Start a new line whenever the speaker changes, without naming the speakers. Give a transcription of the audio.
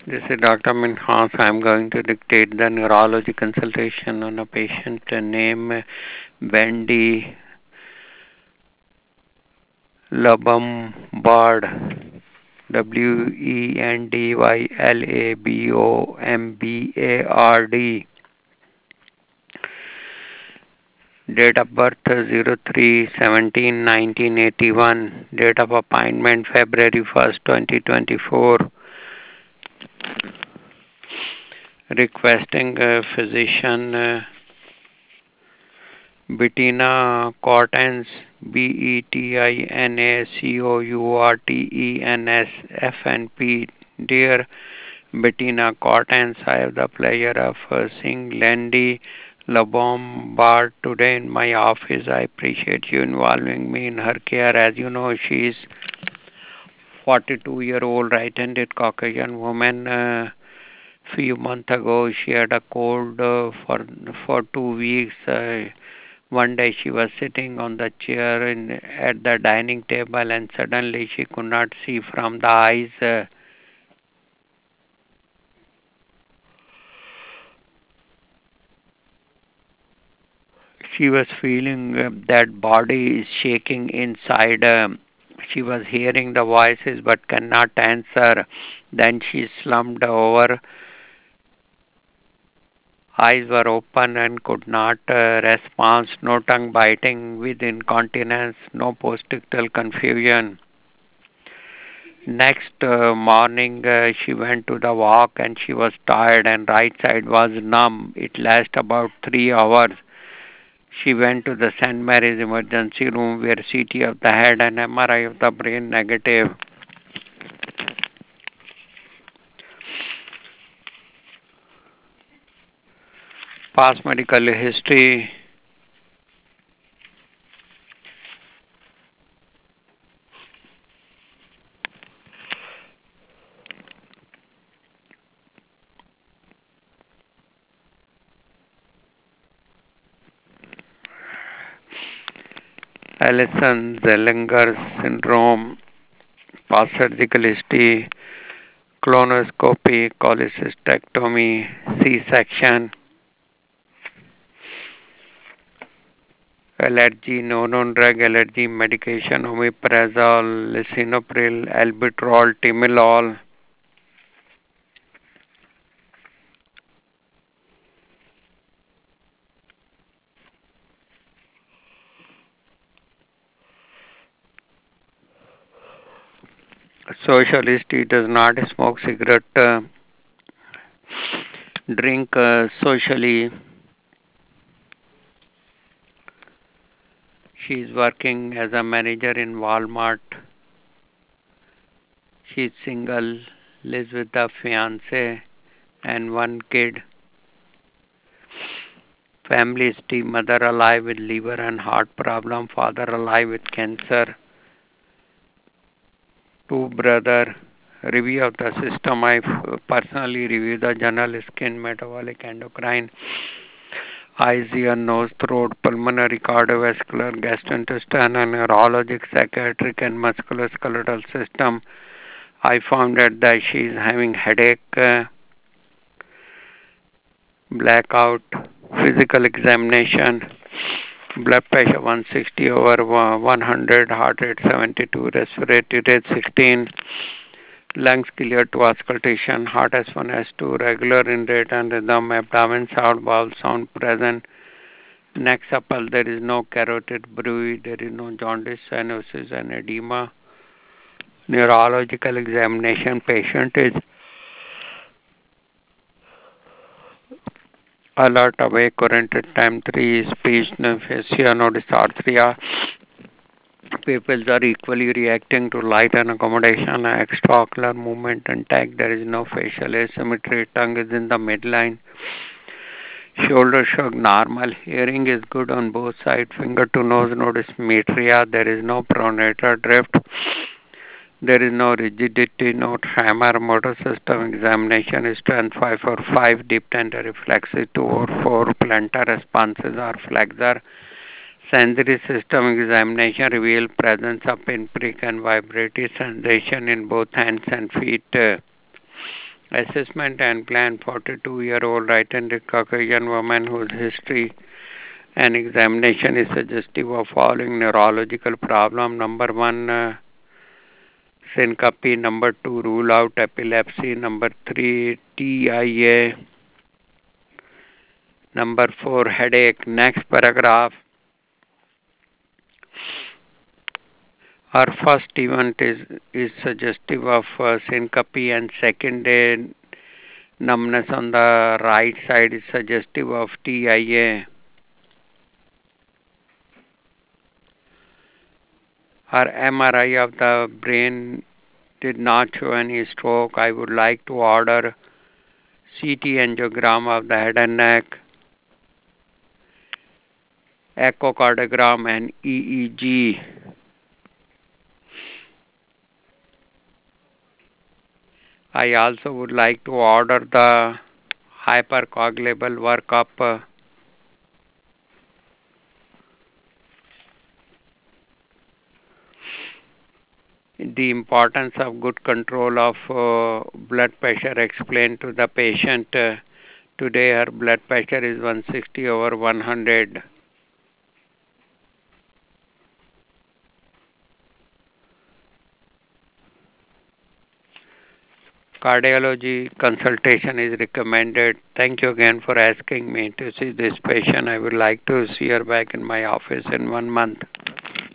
This is Dr. Minhas. I'm going to dictate the neurology consultation on a patient named Wendy Lombard. WENDYLABOMBARD. Date of birth 03/17/1981. Date of appointment February 1st, 2024. Requesting physician Bettina Cortens, BETINA COURTENS FNP. Dear Bettina Cortens, I have the pleasure of seeing Landy Lombard today in my office. I appreciate you involving me in her care. As you know, she is 42-year-old right-handed Caucasian woman. Few months ago, she had a cold for 2 weeks. One day she was sitting on the chair at the dining table and suddenly she could not see from the eyes. She was feeling that body is shaking inside. She was hearing the voices but cannot answer. Then she slumped over. Eyes were open and could not respond. No tongue biting with incontinence. No postictal confusion. Next morning, she went to the walk and she was tired and right side was numb. It lasted about 3 hours. She went to the St. Mary's emergency room where CT of the head and MRI of the brain negative. Past medical history. Allison-Zellinger syndrome. Past surgical history. Colonoscopy, cholecystectomy, C-section. Allergy, no known drug allergy medication, omeprazole, lisinopril, albuterol, timolol. Socialist, he does not smoke cigarette, drink socially. She is working as a manager in Walmart. She is single, lives with a fiance and one kid. Family history, mother alive with liver and heart problem, father alive with cancer. Two brother. Review of the system. I personally review the general skin, metabolic, endocrine, eyes, ear, nose, throat, pulmonary, cardiovascular, gastrointestinal, neurologic, psychiatric, and musculoskeletal system. I found out that she is having headache, blackout, physical examination, blood pressure 160 over 100, heart rate 72, respiratory rate 16, lungs clear to auscultation, heart S1, S2, regular in rate and rhythm, abdomen sound, bowel sound present, neck supple, there is no carotid bruit, there is no jaundice, cyanosis and edema. Neurological examination, patient is alert, awake, oriented, time 3, speech, aphasia, no dysarthria. Pupils are equally reacting to light and accommodation, extraocular movement intact, there is no facial asymmetry, tongue is in the midline. Shoulder shrug normal, hearing is good on both sides, finger to nose, no dysmetria, there is no pronator drift. There is no rigidity, no tremor, motor system examination is strength 5 or 5, deep tender reflexes 2 or 4, plantar responses are flexor. Sensory system examination reveal presence of pinprick and vibratory sensation in both hands and feet. Assessment and plan 42-year-old right-handed Caucasian woman whose history and examination is suggestive of following neurological problem. Number one, syncope. Number two, rule out epilepsy. Number three, TIA. Number four, headache. Next paragraph. Our first event is suggestive of syncope, and second numbness on the right side is suggestive of TIA. Our MRI of the brain did not show any stroke. I would like to order CT angiogram of the head and neck, echocardiogram, and EEG. I also would like to order the hypercoagulable workup. The importance of good control of blood pressure explained to the patient. Today her blood pressure is 160 over 100. Cardiology consultation is recommended. Thank you again for asking me to see this patient. I would like to see her back in my office in 1 month.